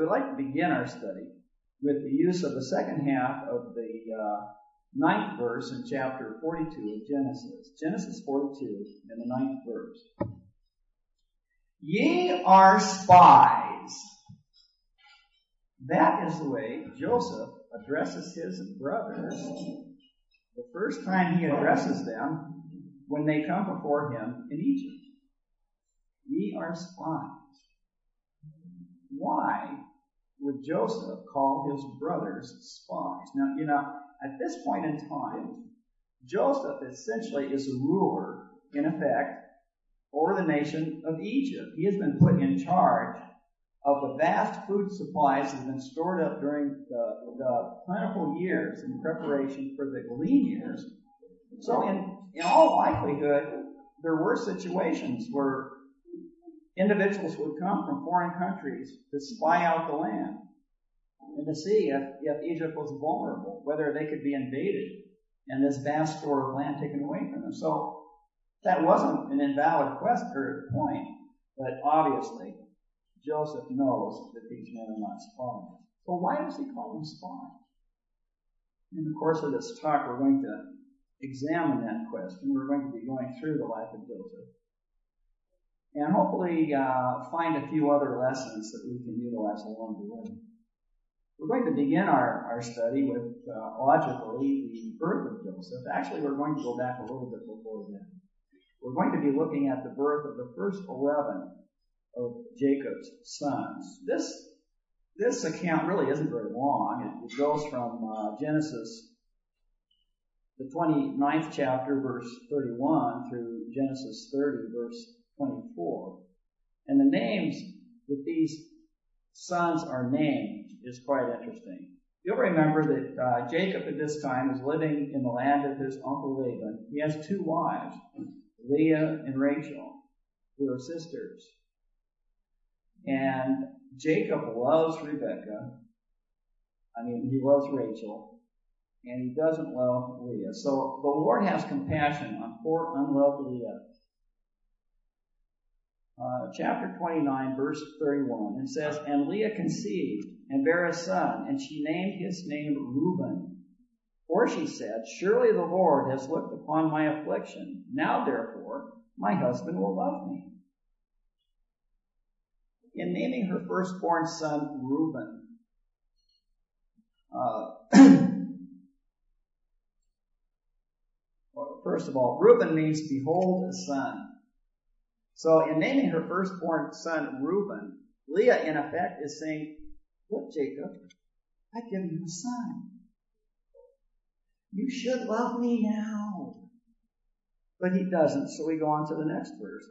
We'd like to begin our study with the use of the second half of the ninth verse in chapter 42 of Genesis. Genesis 42 in the ninth verse. Ye are spies. That is the way Joseph addresses his brothers the first time he addresses them when they come before him in Egypt. Ye are spies. Why would Joseph call his brothers spies? Now, at this point in time, Joseph essentially is a ruler, in effect, over the nation of Egypt. He has been put in charge of the vast food supplies that have been stored up during the plentiful years in preparation for the lean years. So in all likelihood, there were situations where individuals would come from foreign countries to spy out the land and to see if Egypt was vulnerable, whether they could be invaded and this vast store of land taken away from them. So that wasn't an invalid point, but obviously Joseph knows that these men are not spies. So why does he call them spies? In the course of this talk, we're going to examine that question. We're going to be going through the life of Joseph and hopefully find a few other lessons that we can utilize along the way. We're going to begin our study with, logically, the birth of Joseph. Actually, we're going to go back a little bit before that. We're going to be looking at the birth of the first 11 of Jacob's sons. This account really isn't very long. It goes from Genesis, the 29th chapter, verse 31, through Genesis 30, verse 24. And the names that these sons are named is quite interesting. You'll remember that Jacob at this time is living in the land of his uncle Laban. He has two wives, Leah and Rachel, who are sisters. And Jacob loves Rebekah. He loves Rachel. And he doesn't love Leah. So the Lord has compassion on poor unloved Leah. Chapter 29, verse 31, it says, And Leah conceived and bare a son, and she named his name Reuben. For she said, Surely the Lord has looked upon my affliction. Now therefore my husband will love me. In naming her firstborn son Reuben, first of all, Reuben means behold a son. So in naming her firstborn son Reuben, Leah in effect is saying, Look, Jacob, I've given you a son. You should love me now. But he doesn't, so we go on to the next verse.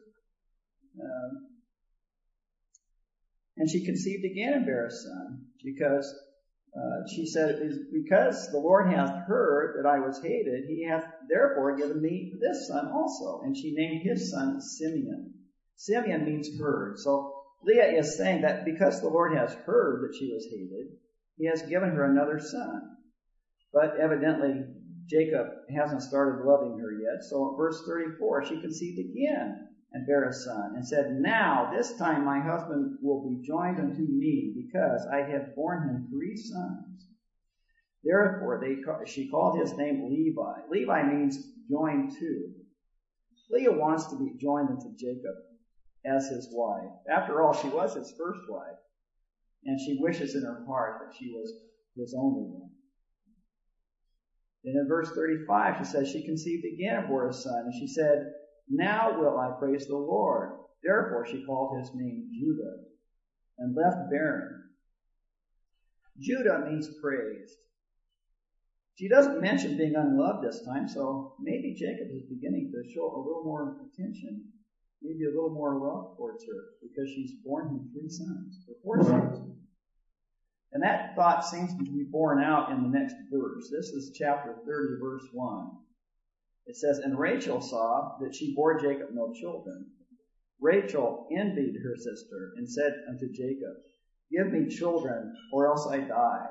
And she conceived again and bare a son, because she said, Because the Lord hath heard that I was hated, he hath therefore given me this son also. And she named his son Simeon. Simeon means heard. So Leah is saying that because the Lord has heard that she was hated, he has given her another son. But evidently, Jacob hasn't started loving her yet. So verse 34, she conceived again and bare a son, and said, Now this time my husband will be joined unto me, because I have borne him 3 sons. Therefore she called his name Levi. Levi means joined to. Leah wants to be joined unto Jacob as his wife. After all, she was his first wife, and she wishes in her heart that she was his only one. Then in verse 35, she says, She conceived again and bore a son, and she said, Now will I praise the Lord. Therefore she called his name Judah, and left barren. Judah means praised. She doesn't mention being unloved this time, so maybe Jacob is beginning to show a little more attention, maybe a little more love towards her, because she's borne him 3 sons, or 4 sons. And that thought seems to be borne out in the next verse. This is chapter 30, verse 1. It says, And Rachel saw that she bore Jacob no children. Rachel envied her sister, and said unto Jacob, Give me children, or else I die.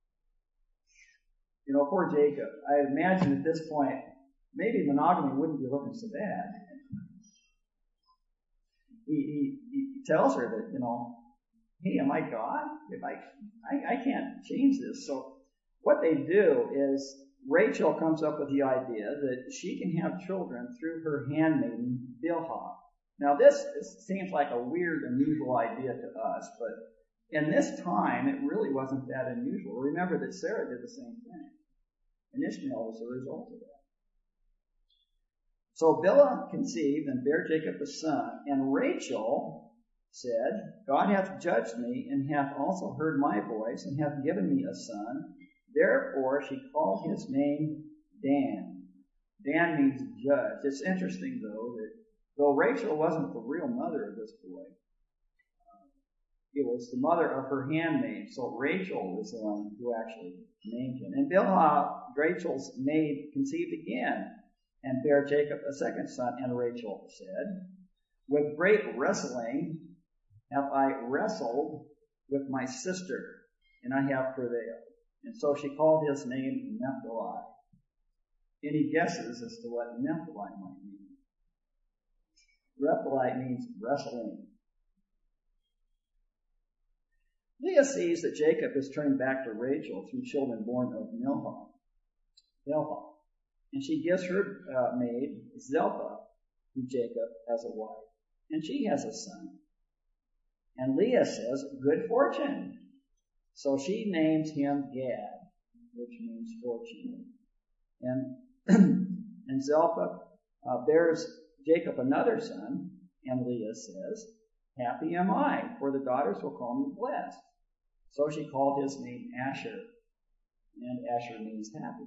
Poor Jacob. I imagine at this point, maybe monogamy wouldn't be looking so bad. He tells her that, hey, am I God? I can't change this. So what they do is Rachel comes up with the idea that she can have children through her handmaiden Bilhah. Now this seems like a weird, unusual idea to us, but in this time it really wasn't that unusual. Remember that Sarah did the same thing. And Ishmael was a result of that. So Bilhah conceived and bare Jacob a son, and Rachel said, God hath judged me, and hath also heard my voice, and hath given me a son. Therefore she called his name Dan. Dan means judge. It's interesting, though, that though Rachel wasn't the real mother of this boy, it was the mother of her handmaid. So Rachel was the one who actually named him. And Bilhah, Rachel's maid, conceived again, and bare Jacob a second son. And Rachel said, with great wrestling have I wrestled with my sister, and I have prevailed. And so she called his name Naphtali. Any guesses as to what Naphtali might mean? Naphtali means wrestling. Leah sees that Jacob is turning back to Rachel through children born of Bilhah. And she gives her maid Zilpah to Jacob as a wife. And she has a son. And Leah says, good fortune. So she names him Gad, which means fortunate. And Zilpah bears Jacob another son, and Leah says, happy am I, for the daughters will call me blessed. So she called his name Asher, and Asher means happy.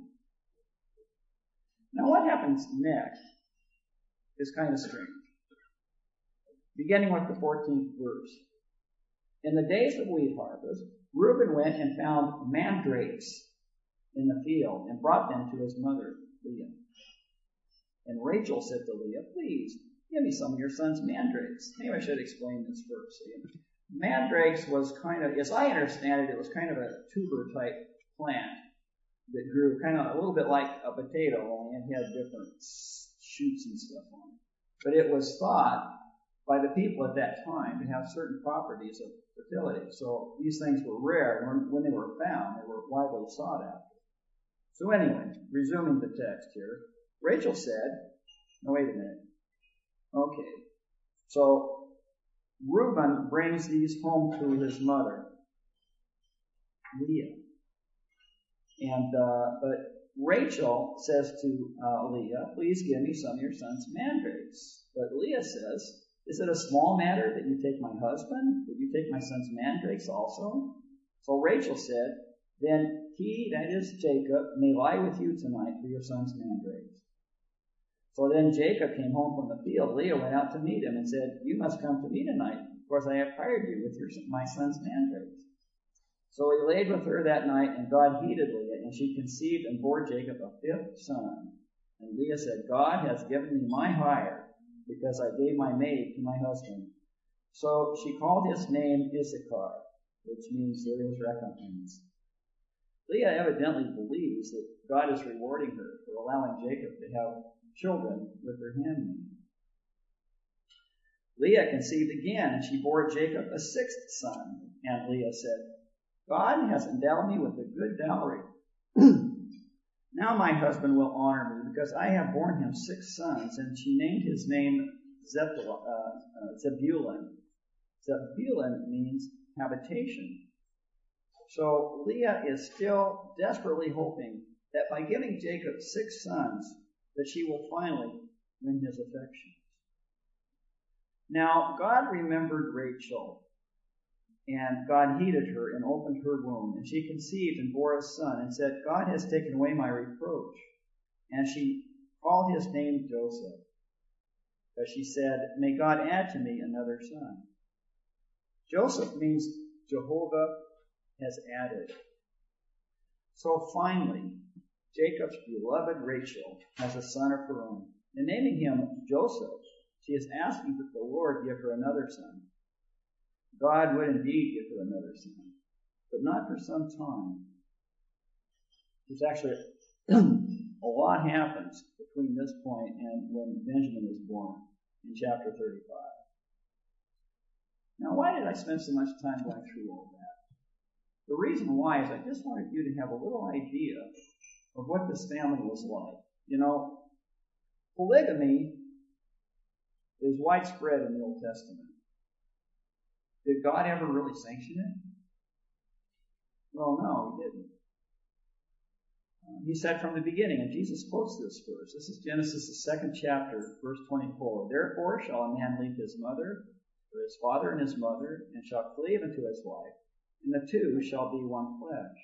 Now what happens next is kind of strange. Beginning with the 14th verse. In the days of wheat harvest, Reuben went and found mandrakes in the field and brought them to his mother, Leah. And Rachel said to Leah, please, give me some of your son's mandrakes. Maybe I should explain this first. Mandrakes was kind of, as I understand it, it was kind of a tuber-type plant that grew kind of a little bit like a potato, only it had different shoots and stuff on it. But it was thought by the people at that time to have certain properties of fertility. So these things were rare. When they were found, they were widely sought after. So anyway, resuming the text here, Rachel said, no, wait a minute. Okay. So Reuben brings these home to his mother, Leah. And but Rachel says to Leah, please give me some of your son's mandrakes. But Leah says, is it a small matter that you take my husband? Would you take my son's mandrakes also? So Rachel said, then he, that is Jacob, may lie with you tonight for your son's mandrakes. So then Jacob came home from the field. Leah went out to meet him and said, you must come to me tonight. Of course, I have hired you with my son's mandrakes. So he laid with her that night, and God heeded Leah, and she conceived and bore Jacob a fifth son. And Leah said, God has given me my hire, because I gave my maid to my husband. So she called his name Issachar, which means there is recompense. Leah evidently believes that God is rewarding her for allowing Jacob to have children with her handmaid. Leah conceived again, and she bore Jacob a sixth son. And Leah said, God has endowed me with a good dowry. Now my husband will honor me, because I have borne him 6 sons. And she named his name Zebulun. Zebulun means habitation. So Leah is still desperately hoping that by giving Jacob 6 sons, that she will finally win his affection. Now, God remembered Rachel, and God heeded her and opened her womb. And she conceived and bore a son, and said, God has taken away my reproach. And she called his name Joseph, because she said, may God add to me another son. Joseph means Jehovah has added. So finally, Jacob's beloved Rachel has a son of her own. And naming him Joseph, she is asking that the Lord give her another son. God would indeed give her another son, but not for some time. There's actually a lot happens between this point and when Benjamin is born in chapter 35. Now, why did I spend so much time going through all that? The reason why is I just wanted you to have a little idea of what this family was like. You know, polygamy is widespread in the Old Testament. Did God ever really sanction it? Well, no, He didn't. He said from the beginning, and Jesus quotes this verse. This is Genesis, the 2nd chapter, verse 24. Therefore shall a man leave his mother, or his father and his mother, and shall cleave unto his wife, and the two shall be one flesh.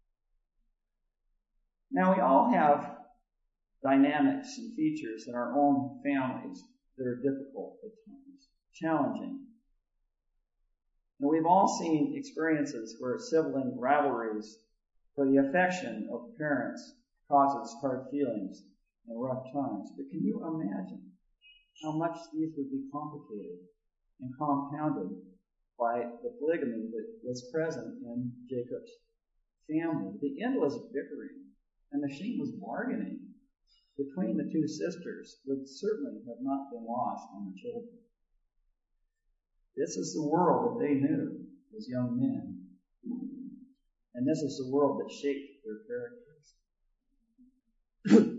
Now, we all have dynamics and features in our own families that are difficult at times, challenging. And we've all seen experiences where sibling rivalries for the affection of parents causes hard feelings and rough times. But can you imagine how much these would be complicated and compounded by the polygamy that was present in Jacob's family? The endless bickering and the shameless bargaining between the two sisters would certainly have not been lost on the children. This is the world that they knew as young men. And this is the world that shaped their characters.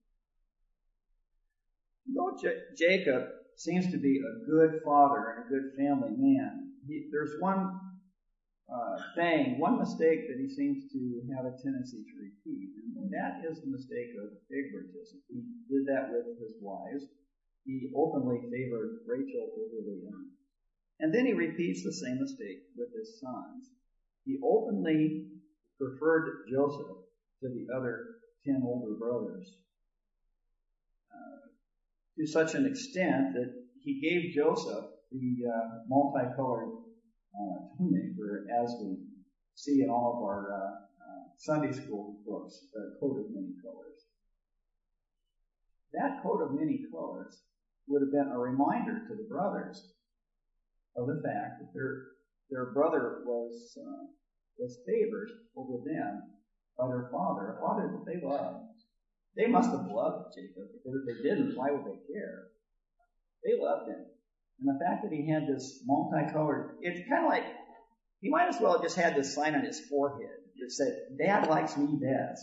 Though Jacob seems to be a good father and a good family man, there's one one mistake that he seems to have a tendency to repeat, and that is the mistake of favoritism. He did that with his wives. He openly favored Rachel over Leah. And then he repeats the same mistake with his sons. He openly preferred Joseph to the other 10 older brothers to such an extent that he gave Joseph the multicolored tunic, or as we see in all of our Sunday school books, the coat of many colors. That coat of many colors would have been a reminder to the brothers of the fact that their brother was favored over them by their father, a father that they loved. They must have loved Jacob, because if they didn't, why would they care? They loved him. And the fact that he had this multicolored, it's kind of like, he might as well have just had this sign on his forehead that said, Dad likes me best.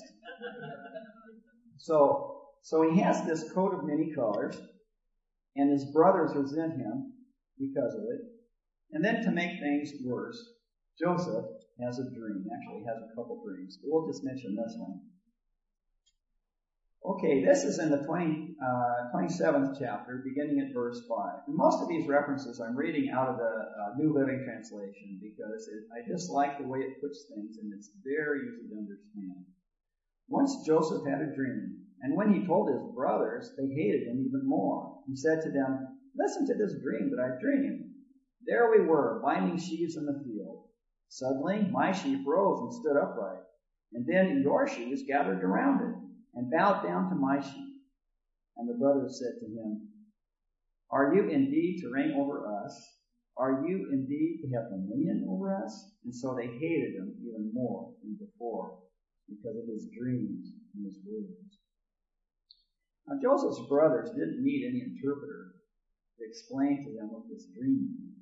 So he has this coat of many colors, and his brothers resent him because of it. And then to make things worse, Joseph has a dream. Actually, he has a couple dreams. But we'll just mention this one. Okay, this is in the 27th chapter, beginning at verse 5. And most of these references I'm reading out of the New Living Translation, because I just like the way it puts things, and it's very easy to understand. Once Joseph had a dream, and when he told his brothers, they hated him even more. He said to them, Listen to this dream that I dreamed. There we were, binding sheaves in the field. Suddenly, my sheep rose and stood upright, and then your sheaves gathered around it and bowed down to my sheep. And the brothers said to him, Are you indeed to reign over us? Are you indeed to have dominion over us? And so they hated him even more than before, because of his dreams and his words. Now Joseph's brothers didn't need any interpreter to explain to them what this dream meant.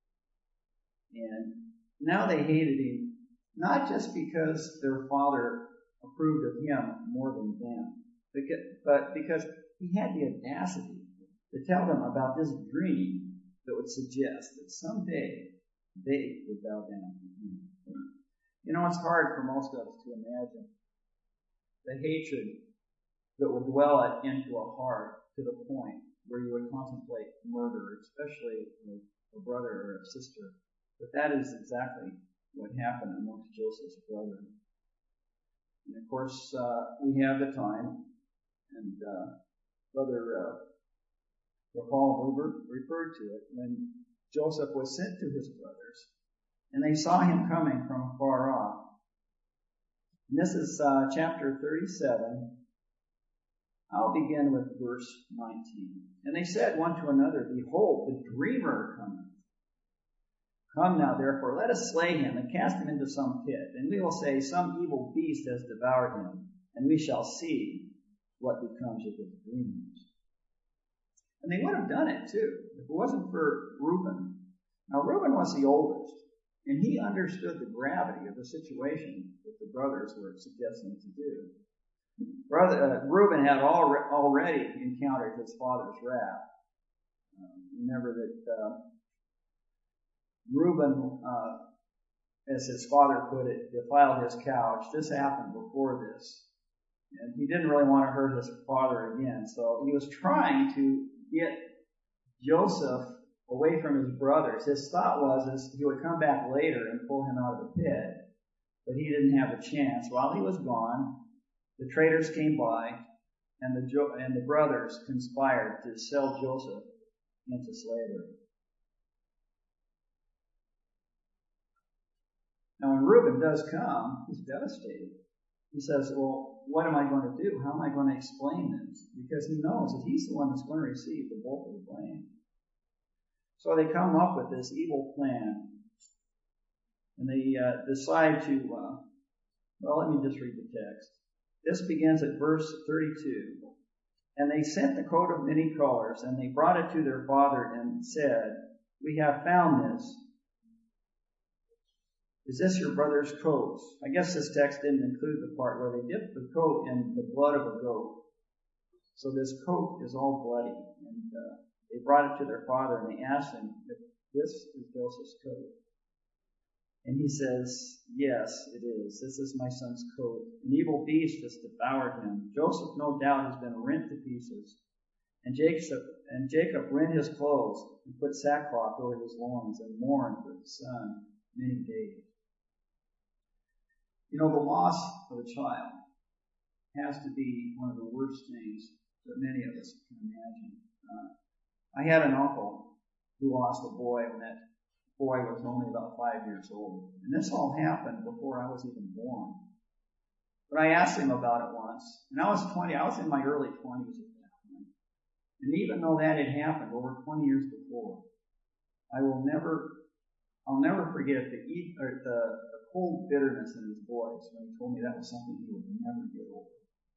And now they hated him, not just because their father approved of him more than them, but because he had the audacity to tell them about this dream that would suggest that someday they would bow down to him. You know, it's hard for most of us to imagine the hatred that would dwell into a heart to the point where you would contemplate murder, especially of a brother or a sister. But that is exactly what happened amongst Joseph's brothers. And of course, we have the time, and Brother Paul referred to it, when Joseph was sent to his brothers, and they saw him coming from afar off. And this is chapter 37. I'll begin with verse 19. And they said one to another, Behold, the dreamer cometh. Come now, therefore, let us slay him and cast him into some pit. And we will say, Some evil beast has devoured him, and we shall see what becomes of his dreams. And they would have done it too, if it wasn't for Reuben. Now Reuben was the oldest, and he understood the gravity of the situation that the brothers were suggesting to do. Reuben had already encountered his father's wrath. Remember that Reuben, as his father put it, defiled his couch. This happened before this. And he didn't really want to hurt his father again. So he was trying to get Joseph away from his brothers. His thought was he would come back later and pull him out of the pit. But he didn't have a chance. While he was gone, the traders came by, and the brothers conspired to sell Joseph into slavery. Now, when Reuben does come, he's devastated. He says, well, what am I going to do? How am I going to explain this? Because he knows that he's the one that's going to receive the bulk of the blame. So they come up with this evil plan. And they decide to, let me just read the text. This begins at verse 32. And they sent the coat of many colors, and they brought it to their father and said, we have found this. Is this your brother's coat? I guess this text didn't include the part where they dipped the coat in the blood of a goat. So this coat is all bloody. And they brought it to their father, and they asked him if this is Joseph's coat. And he says, yes, it is. This is my son's coat. An evil beast has devoured him. Joseph, no doubt, has been rent to pieces. And Jacob rent his clothes and put sackcloth over his loins and mourned for his son many days. You know, the loss of a child has to be one of the worst things that many of us can imagine. I had an uncle who lost a boy when that boy was only about 5 years old. And this all happened before I was even born. But I asked him about it once. And I was 20. I was in my early 20s at that point. And even though that had happened over 20 years before, I'll never forget the cold bitterness in his voice when he told me that was something he would never get over.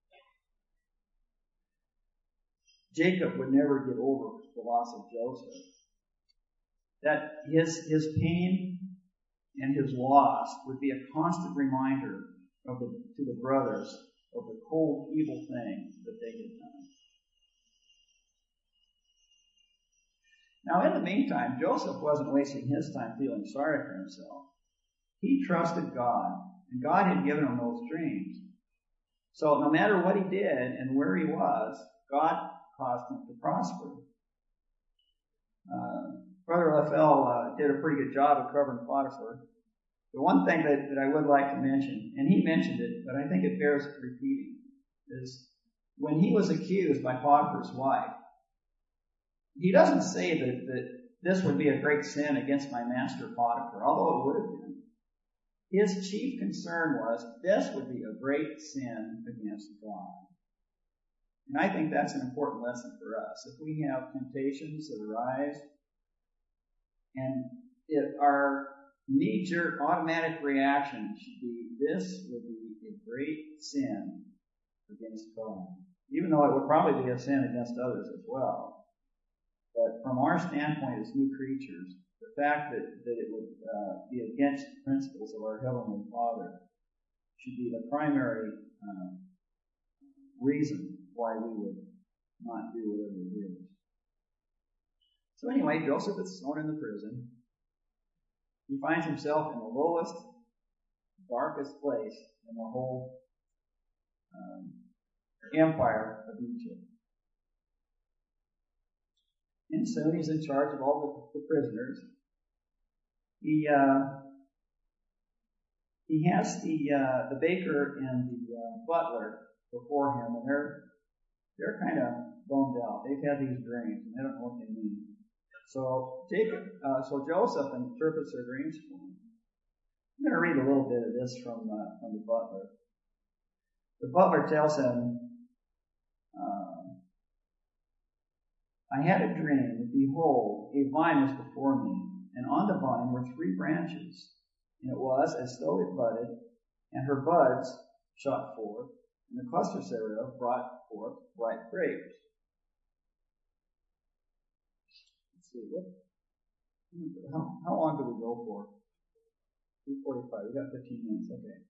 Jacob would never get over the loss of Joseph. That his pain and his loss would be a constant reminder to the brothers of the cold, evil thing that they had done. Now, in the meantime, Joseph wasn't wasting his time feeling sorry for himself. He trusted God, and God had given him those dreams. So no matter what he did and where he was, God caused him to prosper. Brother Leffel did a pretty good job of covering Potiphar. The one thing that I would like to mention, and he mentioned it, but I think it bears repeating, is when he was accused by Potiphar's wife, he doesn't say that this would be a great sin against my master Potiphar, although it would have been. His chief concern was this would be a great sin against God. And I think that's an important lesson for us. If we have temptations that arise, and if our knee-jerk automatic reaction should be, this would be a great sin against God. Even though it would probably be a sin against others as well. But from our standpoint as new creatures, the fact that it would be against the principles of our Heavenly Father should be the primary reason why we would not do whatever it is. So anyway, Joseph is thrown in the prison. He finds himself in the lowest, darkest place in the whole empire of Egypt. And soon he's in charge of all the prisoners. He has the baker and the butler before him, and they're kind of bummed out. They've had these dreams, and they don't know what they mean. So Joseph interprets their dreams for him. I'm going to read a little bit of this from the butler. The butler tells him, I had a dream, and behold, a vine was before me, and on the vine were 3 branches. And it was as though it budded, and her buds shot forth, and the clusters thereof brought forth ripe grapes. Let's see, How long do we go for? 2:45. We got 15 minutes. Okay.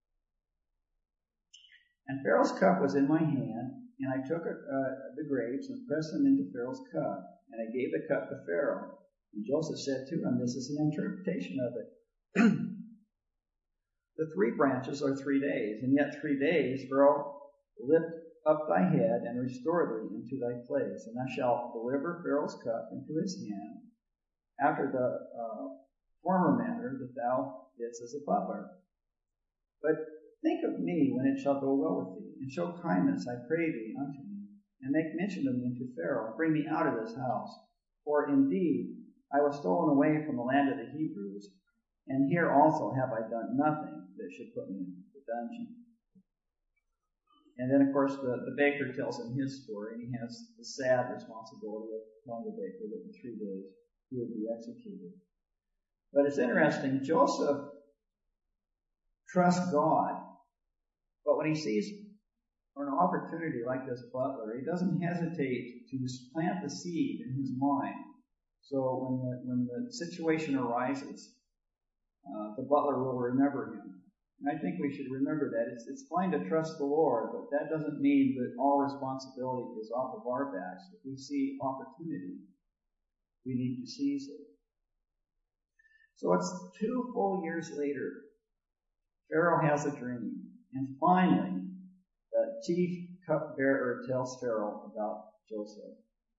And Pharaoh's cup was in my hand, and I took the grapes and pressed them into Pharaoh's cup, and I gave the cup to Pharaoh. And Joseph said to him, this is the interpretation of it. The 3 branches are 3 days, and yet 3 days, Pharaoh, lift up thy head and restore thee into thy place, and thou shalt deliver Pharaoh's cup into his hand, after the former manner that thou didst as a butler. But think of me when it shall go well with thee, and show kindness, I pray thee, unto me, and make mention of me unto Pharaoh, and bring me out of this house. For indeed I was stolen away from the land of the Hebrews, and here also have I done nothing that should put me in the dungeon. And then, of course, the baker tells him his story, and he has the sad responsibility of telling the baker that in 3 days he would be executed. But it's interesting, Joseph trusts God, but when he sees an opportunity like this butler, he doesn't hesitate to plant the seed in his mind. So when the situation arises, the butler will remember him. And I think we should remember that. It's fine to trust the Lord, but that doesn't mean that all responsibility is off of our backs. If we see opportunity, we need to seize it. So it's 2 full years later. Pharaoh has a dream. And finally, the chief cupbearer tells Pharaoh about Joseph.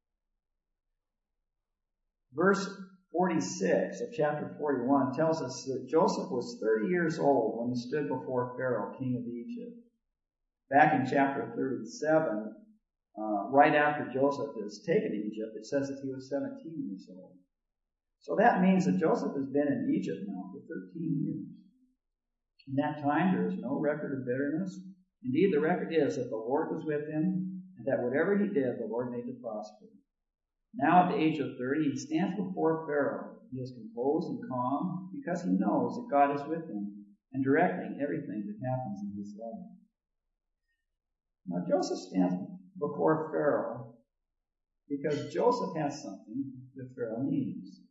Verse 46 of chapter 41 tells us that Joseph was 30 years old when he stood before Pharaoh, king of Egypt. Back in chapter 37, right after Joseph is taken to Egypt, it says that he was 17 years old. So that means that Joseph has been in Egypt now for 13 years. In that time, there is no record of bitterness. Indeed, the record is that the Lord was with him, and that whatever he did, the Lord made to prosper. Now, at the age of 30, he stands before Pharaoh. He is composed and calm because he knows that God is with him and directing everything that happens in his life. Now, Joseph stands before Pharaoh because Joseph has something that Pharaoh needs.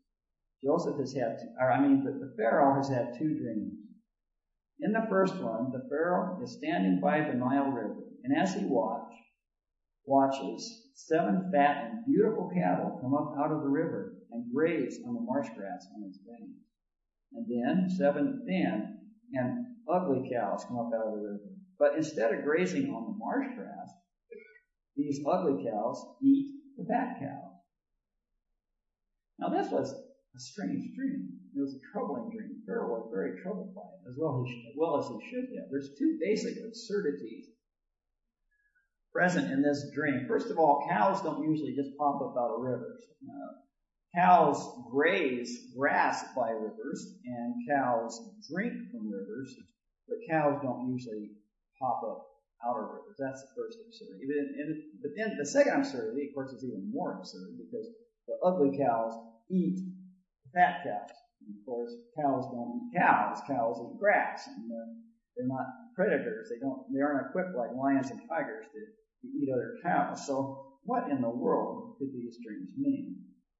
The Pharaoh has had 2 dreams. In the first one, the Pharaoh is standing by the Nile River, and as he watches 7 fat and beautiful cattle come up out of the river and graze on the marsh grass on its banks. And then 7 thin and ugly cows come up out of the river. But instead of grazing on the marsh grass, these ugly cows eat the fat cows. Now this was a strange dream. It was a troubling dream. Pharaoh was very troubled by it, as well as he should have. There's 2 basic absurdities present in this dream. First of all, cows don't usually just pop up out of rivers. Cows graze grass by rivers, and cows drink from rivers, but cows don't usually pop up out of rivers. That's the first absurdity. But then the second absurdity, of course, is even more absurd, because the ugly cows eat fat cows. And of course, cows don't eat cows. Cows eat grass, and they're not predators. They aren't equipped like lions and tigers to eat other cows. So what in the world could these dreams mean?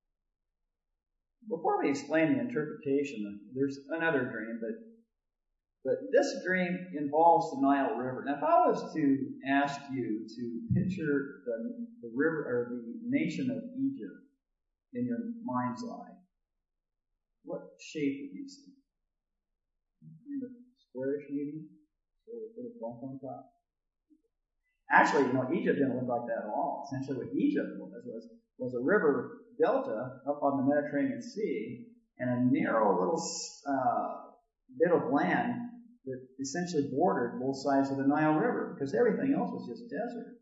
Before we explain the interpretation, there's another dream, but this dream involves the Nile River. Now, if I was to ask you to picture the river or the nation of Egypt in your mind's eye, what shape would you see? Kind of squarish, maybe? So we put a bump on top. Actually, Egypt didn't look like that at all. Essentially, what Egypt was a river delta up on the Mediterranean Sea, and a narrow little bit of land that essentially bordered both sides of the Nile River, because everything else was just desert.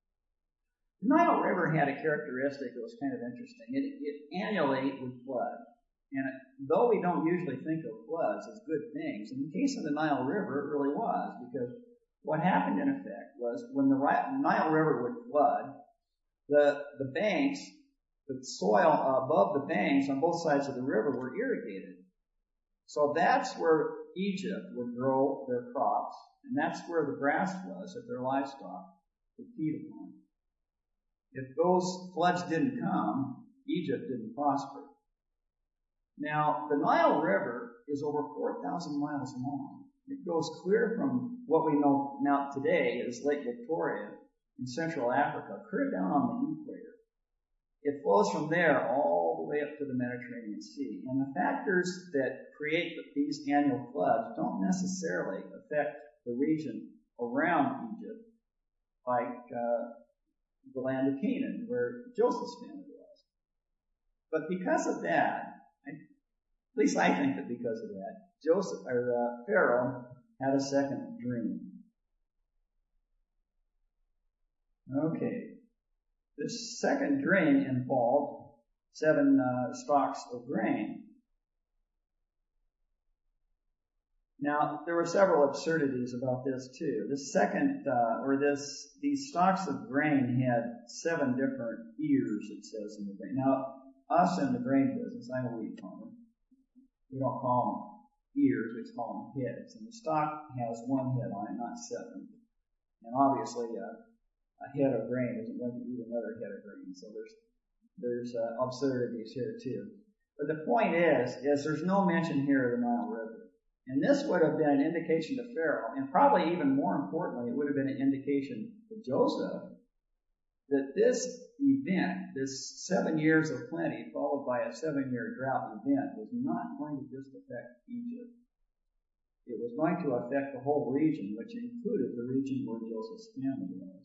The Nile River had a characteristic that was kind of interesting. It annually would flood. And though we don't usually think of floods as good things, in the case of the Nile River, it really was, because what happened in effect was when the Nile River would flood, the banks, the soil above the banks on both sides of the river were irrigated. So that's where Egypt would grow their crops, and that's where the grass was that their livestock would feed upon. If those floods didn't come, Egypt didn't prosper. Now, the Nile River is over 4,000 miles long. It goes clear from what we know now today as Lake Victoria in Central Africa, clear down on the equator. It flows from there all the way up to the Mediterranean Sea. And the factors that create these annual floods don't necessarily affect the region around Egypt, like the land of Canaan, where Joseph's family was. But because of that, at least I think that because of that, Pharaoh had a second dream. Okay. This second dream involved 7 stalks of grain. Now, there were several absurdities about this too. These stalks of grain had 7 different ears, it says in the grain. Now, us in the grain business, I'm a wheat farmer. We don't call them ears, we call them heads. And the stalk has 1 head on it, not 7. And obviously, a head of grain isn't going to eat another head of grain. So there's absurdities here too. But the point is there's no mention here of the Nile River. And this would have been an indication to Pharaoh, and probably even more importantly, it would have been an indication to Joseph that this event, this 7 years of plenty followed by a 7-year drought event, was not going to just affect Egypt. It was going to affect the whole region, which included the region where Joseph's family was.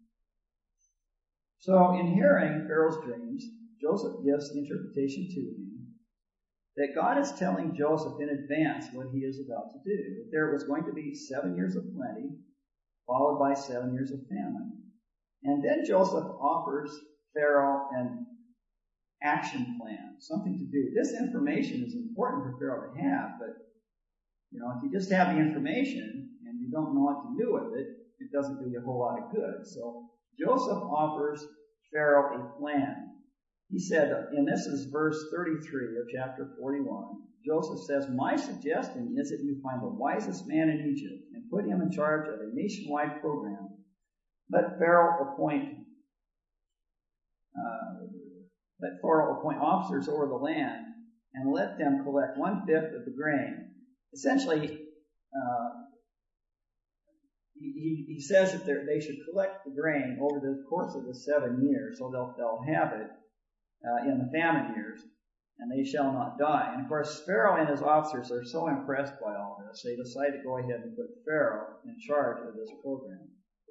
So in hearing Pharaoh's dreams, Joseph gives the interpretation to him that God is telling Joseph in advance what he is about to do. That there was going to be 7 years of plenty, followed by 7 years of famine. And then Joseph offers Pharaoh an action plan, something to do. This information is important for Pharaoh to have, but if you just have the information and you don't know what to do with it, it doesn't do you a whole lot of good. So Joseph offers Pharaoh a plan. He said, and this is verse 33 of chapter 41, Joseph says, "My suggestion is that you find the wisest man in Egypt and put him in charge of a nationwide program. Let Pharaoh appoint officers over the land and let them collect 1/5 of the grain." Essentially, he says that they should collect the grain over the course of the 7 years, so they'll have it in the famine years, and they shall not die. And of course, Pharaoh and his officers are so impressed by all this, they decide to go ahead and put Pharaoh in charge of this program.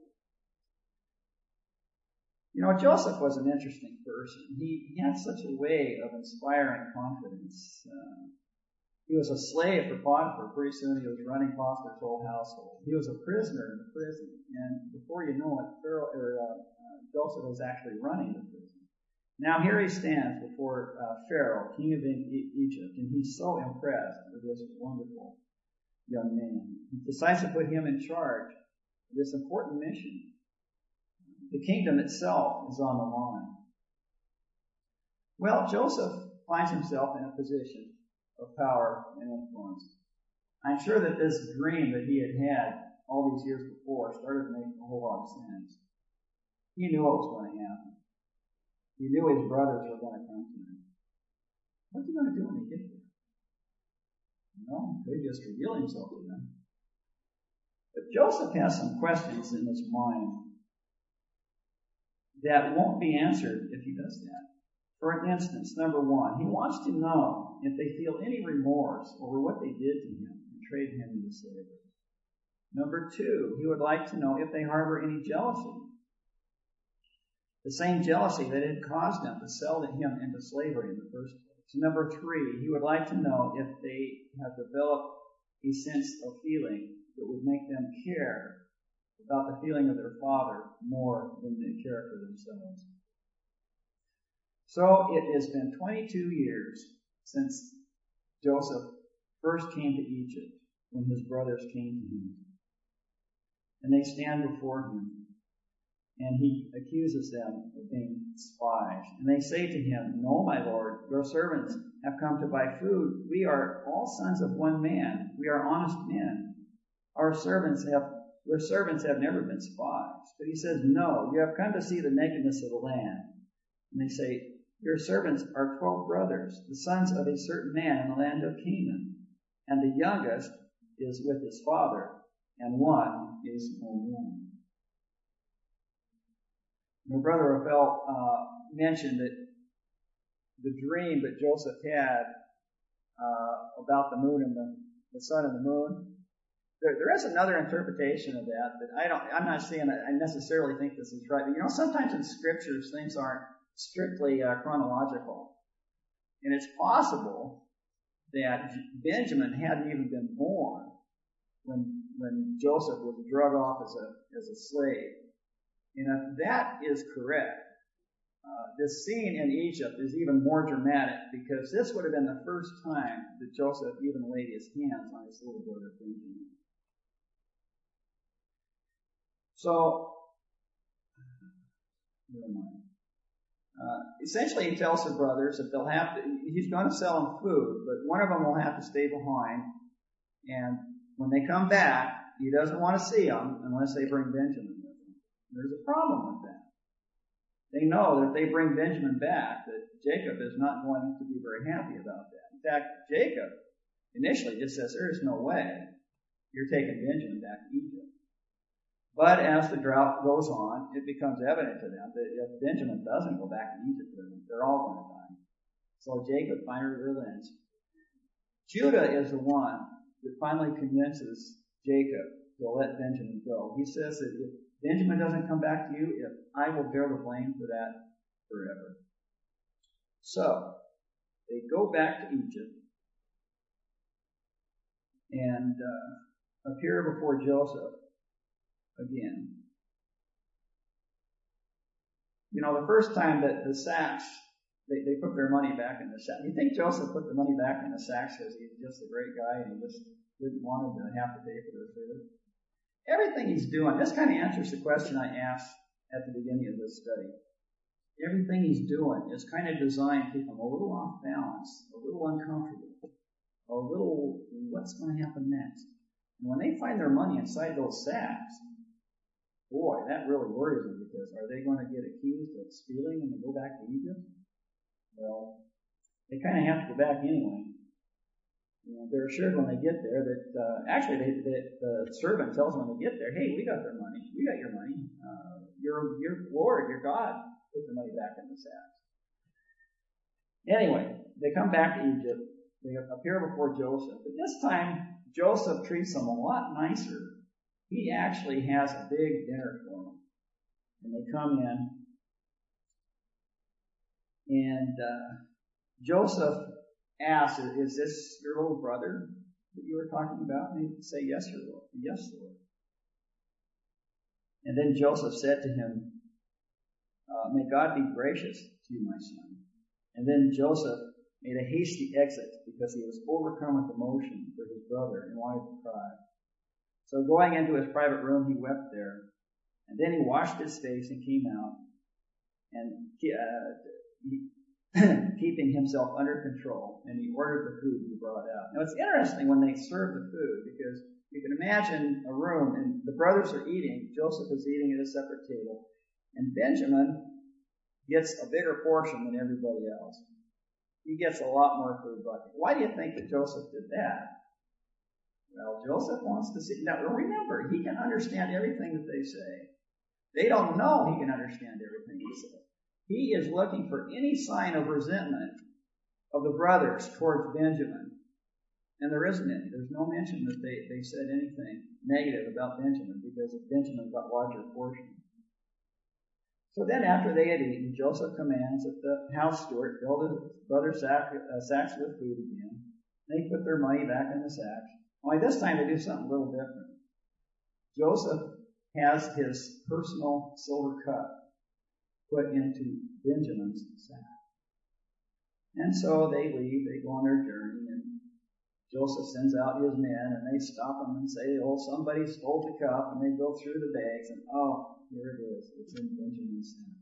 Joseph was an interesting person. He had such a way of inspiring confidence. He was a slave for Potiphar. Pretty soon he was running Potiphar's whole household. He was a prisoner in the prison, and before you know it, Joseph was actually running the prison. Now here he stands before Pharaoh, king of Egypt, and he's so impressed with this wonderful young man. He decides to put him in charge of this important mission. The kingdom itself is on the line. Well, Joseph finds himself in a position of power and influence. I'm sure that this dream that he had all these years before started to make a whole lot of sense. He knew what was going to happen. He knew his brothers were going to come to him. What's he going to do when he gets there? He could just reveal himself to them. But Joseph has some questions in his mind that won't be answered if he does that. For instance, number 1, he wants to know if they feel any remorse over what they did to him and traded him into slavery. Number 2, he would like to know if they harbor any jealousy. The same jealousy that had caused them to sell him into slavery in the first place. Number 3, he would like to know if they have developed a sense of feeling that would make them care about the feeling of their father more than they care for themselves. So it has been 22 years since Joseph first came to Egypt, when his brothers came to him. And they stand before him, and he accuses them of being spies. And they say to him, "No, my lord, your servants have come to buy food. We are all sons of one man. We are honest men. Your servants have never been spies." But he says, "No, you have come to see the nakedness of the land." And they say, Your servants are 12 brothers, the sons of a certain man in the land of Canaan, and the youngest is with his father, and one is no more. My brother Raphael mentioned that the dream that Joseph had about the moon and the sun and the moon. There is another interpretation of that, but I'm not saying I necessarily think this is right. But sometimes in scriptures things aren't strictly chronological, and it's possible that Benjamin hadn't even been born when Joseph was drug off as a slave. And if that is correct, this scene in Egypt is even more dramatic because this would have been the first time that Joseph even laid his hands on his little brother Benjamin. So, never mind. Essentially, he tells the brothers that he's going to sell them food, but one of them will have to stay behind. And when they come back, he doesn't want to see them unless they bring Benjamin with them. There's a problem with that. They know that if they bring Benjamin back, that Jacob is not going to be very happy about that. In fact, Jacob initially just says, there is no way you're taking Benjamin back to Egypt. But as the drought goes on, it becomes evident to them that if Benjamin doesn't go back to Egypt with them, they're all going to die. So Jacob finally relents. Judah is the one that finally convinces Jacob to let Benjamin go. He says that if Benjamin doesn't come back to you, I will bear the blame for that forever. So, they go back to Egypt and appear before Joseph again. The first time that the sacks, they put their money back in the sack. You think Joseph put the money back in the sacks because he's just a great guy and he just didn't want them to have to pay for their food? Everything he's doing, this kind of answers the question I asked at the beginning of this study. Everything he's doing is kind of designed to keep him a little off balance, a little uncomfortable, a little, what's going to happen next? And when they find their money inside those sacks, boy, that really worries them because are they going to get accused of stealing when they go back to Egypt? Well, they kind of have to go back anyway. They're assured when they get there that the servant tells them when they get there, hey, we got their money. We got your money. Your Lord, your God, put the money back in the sacks. Anyway, they come back to Egypt. They appear before Joseph. But this time, Joseph treats them a lot nicer. He actually has a big dinner for them. And they come in. And Joseph asks, is this your little brother that you were talking about? And they say, yes, your Lord. Yes, Lord. And then Joseph said to him, may God be gracious to you, my son. And then Joseph made a hasty exit because he was overcome with emotion for his brother and wanted to cry. So going into his private room, he wept there. And then he washed his face and came out. And keeping himself under control, and he ordered the food to be brought out. Now, it's interesting when they serve the food, because you can imagine a room, and the brothers are eating. Joseph is eating at a separate table, and Benjamin gets a bigger portion than everybody else. He gets a lot more food. But why do you think that Joseph did that? Well, Joseph wants to see. Now, remember, he can understand everything that they say. They don't know he can understand everything he says. He is looking for any sign of resentment of the brothers towards Benjamin. And there isn't any. There's no mention that they said anything negative about Benjamin because Benjamin got larger portion. So then after they had eaten, Joseph commands that the house steward fill his brother's sacks with food again. They put their money back in the sacks. Only this time they do something a little different. Joseph has his personal silver cup put into Benjamin's sack. And so they leave, they go on their journey, and Joseph sends out his men, and they stop them and say, oh, somebody stole the cup, and they go through the bags, and oh, here it is. It's in Benjamin's sack.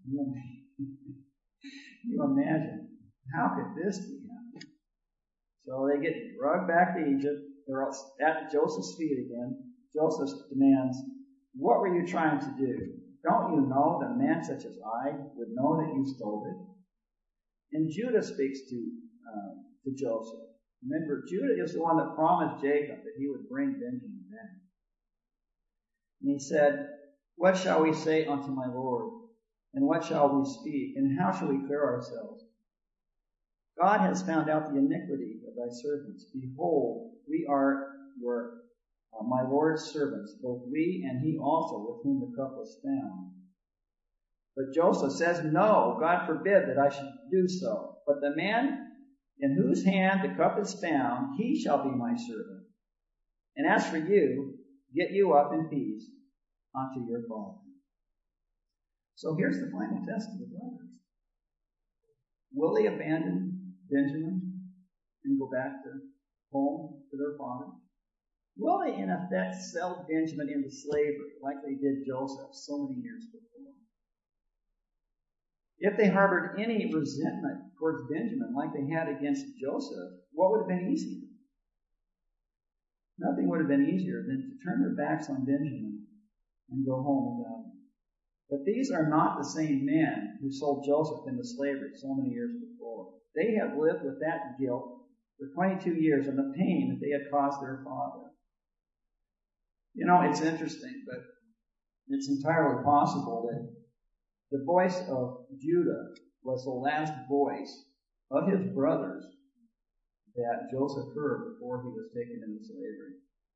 You imagine, how could this be happening? So they get dragged back to Egypt. They're at Joseph's feet again. Joseph demands, what were you trying to do? Don't you know that a man such as I would know that you stole it? And Judah speaks to Joseph. Remember, Judah is the one that promised Jacob that he would bring Benjamin back. And he said, "What shall we say unto my Lord? And what shall we speak? And how shall we clear ourselves? God has found out the iniquity of thy servants. Behold, we are my Lord's servants, both we and he also with whom the cup was found." But Joseph says, "No, God forbid that I should do so. But the man in whose hand the cup is found, he shall be my servant. And as for you, get you up in peace unto your father." So here's the final test of the brothers. Will they abandon Benjamin and go back to home to their father? Will they in effect sell Benjamin into slavery like they did Joseph so many years before? If they harbored any resentment towards Benjamin like they had against Joseph, what would have been easier? Nothing would have been easier than to turn their backs on Benjamin and go home without him. But these are not the same men who sold Joseph into slavery so many years before. They have lived with that guilt for 22 years and the pain that they had caused their father. You know, it's interesting, but it's entirely possible that the voice of Judah was the last voice of his brothers that Joseph heard before he was taken into slavery.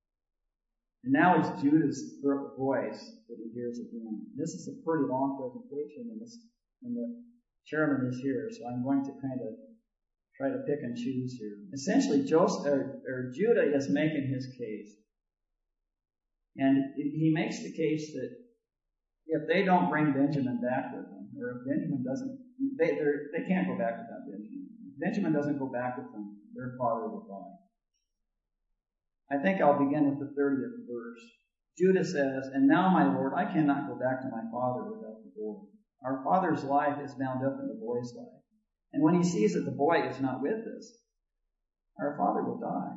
And now it's Judah's voice that he hears again. This is a pretty long presentation, and the chairman is here, so I'm going to kind of try to pick and choose here. Essentially, Judah is making his case. And he makes the case that if they don't bring Benjamin back with them, or if Benjamin doesn't, they can't go back without Benjamin. If Benjamin doesn't go back with them, their father will die. I think I'll begin with the 30th verse. Judah says, "And now, my Lord, I cannot go back to my father without the boy. Our father's life is bound up in the boy's life. And when he sees that the boy is not with us, our father will die.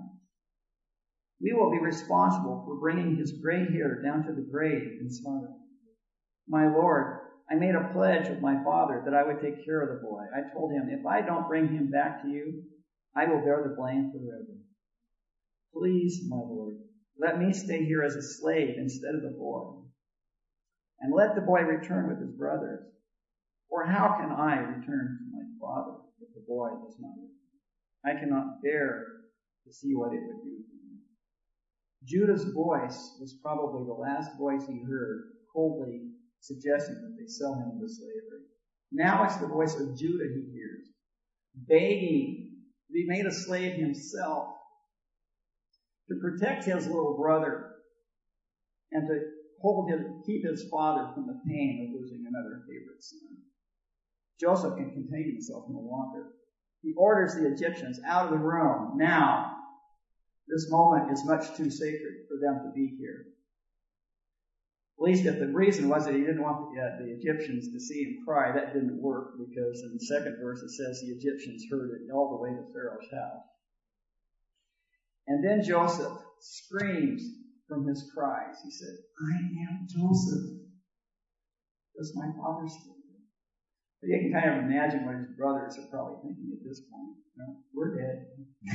We will be responsible for bringing his gray hair down to the grave in sorrow. My Lord, I made a pledge with my father that I would take care of the boy. I told him, if I don't bring him back to you, I will bear the blame forever. Please, my Lord, let me stay here as a slave instead of the boy. And let the boy return with his brothers. For how can I return to my father if the boy is not with me? I cannot bear to see what it would do for me." Judah's voice was probably the last voice he heard, coldly suggesting that they sell him into slavery. Now it's the voice of Judah he hears, begging to be made a slave himself, to protect his little brother, and to keep his father from the pain of losing another favorite son. Joseph can contain himself no longer. He orders the Egyptians out of the room. Now, this moment is much too sacred for them to be here. At least if the reason was that he didn't want the Egyptians to see him cry, that didn't work, because in the second verse it says the Egyptians heard it all the way to Pharaoh's house. And then Joseph screams from his cries. He said, "I am Joseph. Does my father still live?" But you can kind of imagine what his brothers are probably thinking at this point. No, we're dead.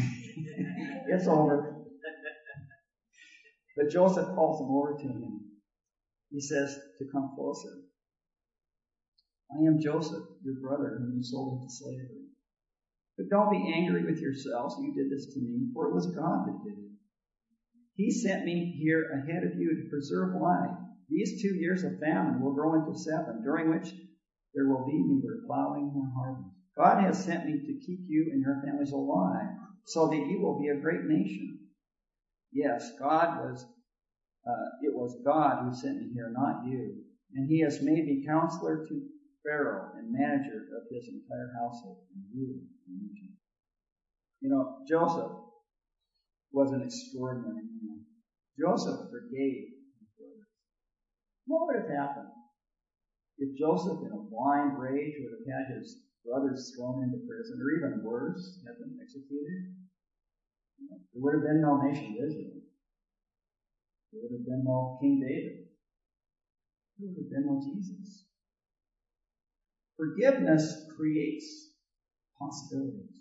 It's over. But Joseph calls them over to him. He says to come closer. "I am Joseph, your brother, whom you sold into slavery. But don't be angry with yourselves. You did this to me, for it was God that did it. He sent me here ahead of you to preserve life. These 2 years of famine will grow into 7, during which there will be neither plowing nor harvest. God has sent me to keep you and your families alive, so that you will be a great nation. Yes, it was God who sent me here, not you. And he has made me counselor to Pharaoh and manager of his entire household and ruler in Egypt." You know, Joseph was an extraordinary man. Joseph forgave his brothers. What would have happened if Joseph, in a blind rage, would have had his brothers thrown into prison, or even worse, had them executed? There would have been no nation of Israel. There would have been no King David. There would have been no Jesus. Forgiveness creates possibilities.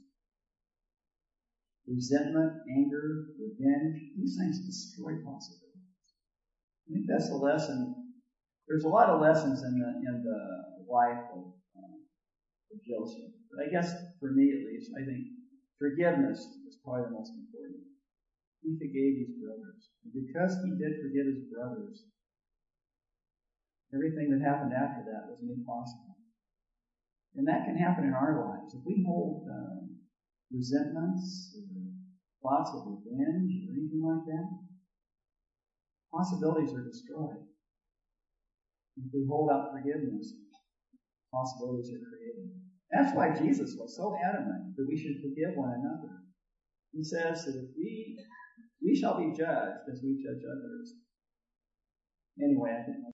Resentment, anger, revenge, these things destroy possibilities. I think that's the lesson. There's a lot of lessons in the life of Joseph. But I guess, for me at least, I think forgiveness is probably the most important. He forgave his brothers. And because he did forgive his brothers, everything that happened after that was made possible. And that can happen in our lives. If we hold resentments or thoughts of revenge or anything like that, possibilities are destroyed. If we hold out forgiveness, possibilities are created. That's why Jesus was so adamant that we should forgive one another. He says that if we shall be judged as we judge others. Anyway, I think